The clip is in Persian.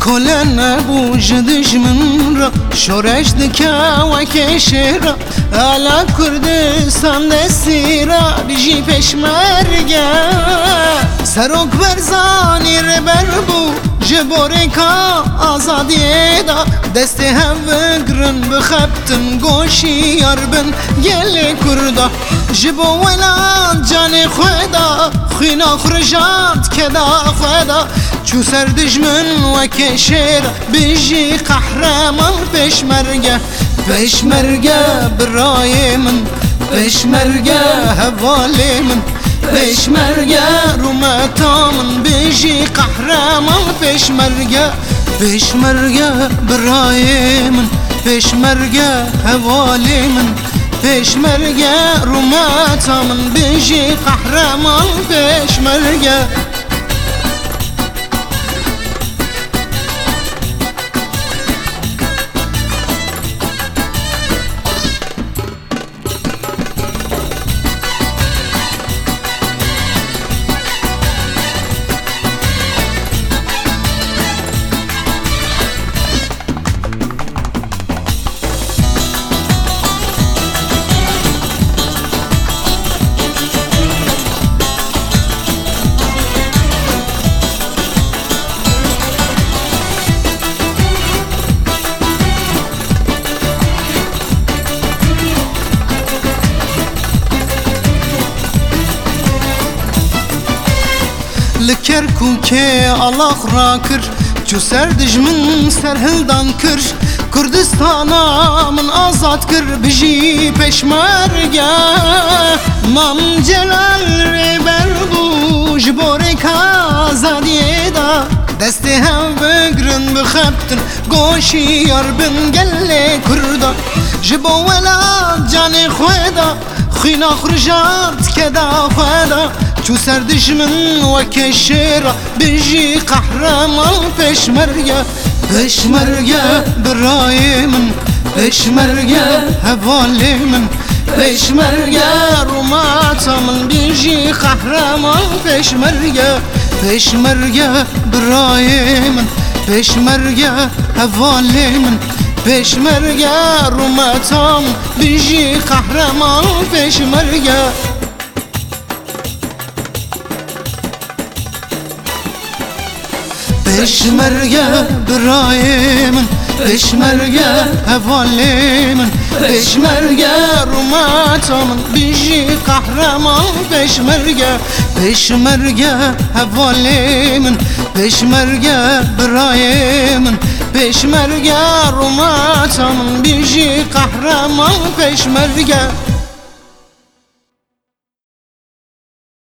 کل نبوج دجمن را شورش دکا و کشرا الا کردستان دستی را بجی پشمرگه سروک برزانی ربر بو جبوری کا آزادی دا دست هم گرن بخبتن گوشی یاربن گل کردا جبو ولان جان خدا خینا خرجات کدا خدا چو سر دجمن و کشر بجی قهرمان پشمرگه پشمرگه برای من پشمرگه حوالی من پشمرگه رومتا من بجی قهرمان پشمرگه پشمرگه برای من پشمرگه حوالی من پشمرگه رومتا من بجی قهرمان پشمرگه لکرکو که الله را کر چو سر دجمن سر هلدان کر کردستانا من آزاد کر بجی پشمرگه مام جلال ریبر بو جبوری که آزادی دا دست هم بگرن بخبتن گوشی یاربن گل کردا جبو ولاد جان خدا خینا خرجات کدا خدا چو سر دجمن و کشرا بجی قهرمان پشمرگه پشمرگه برای من پشمرگه حوالی من پشمرگه روماتا من بجی قهرمان پشمرگه پشمرگه برای من پشمرگه حوالی من پشمرگه روماتا من بجی قهرمان پشمرگه پشمرگه برای من پشمرگه حوالی من پشمرگه روماتا من بجی قهرمان پشمرگه پشمرگه حوالی من پشمرگه برای من پشمرگه روماتا من بجی قهرمان پشمرگه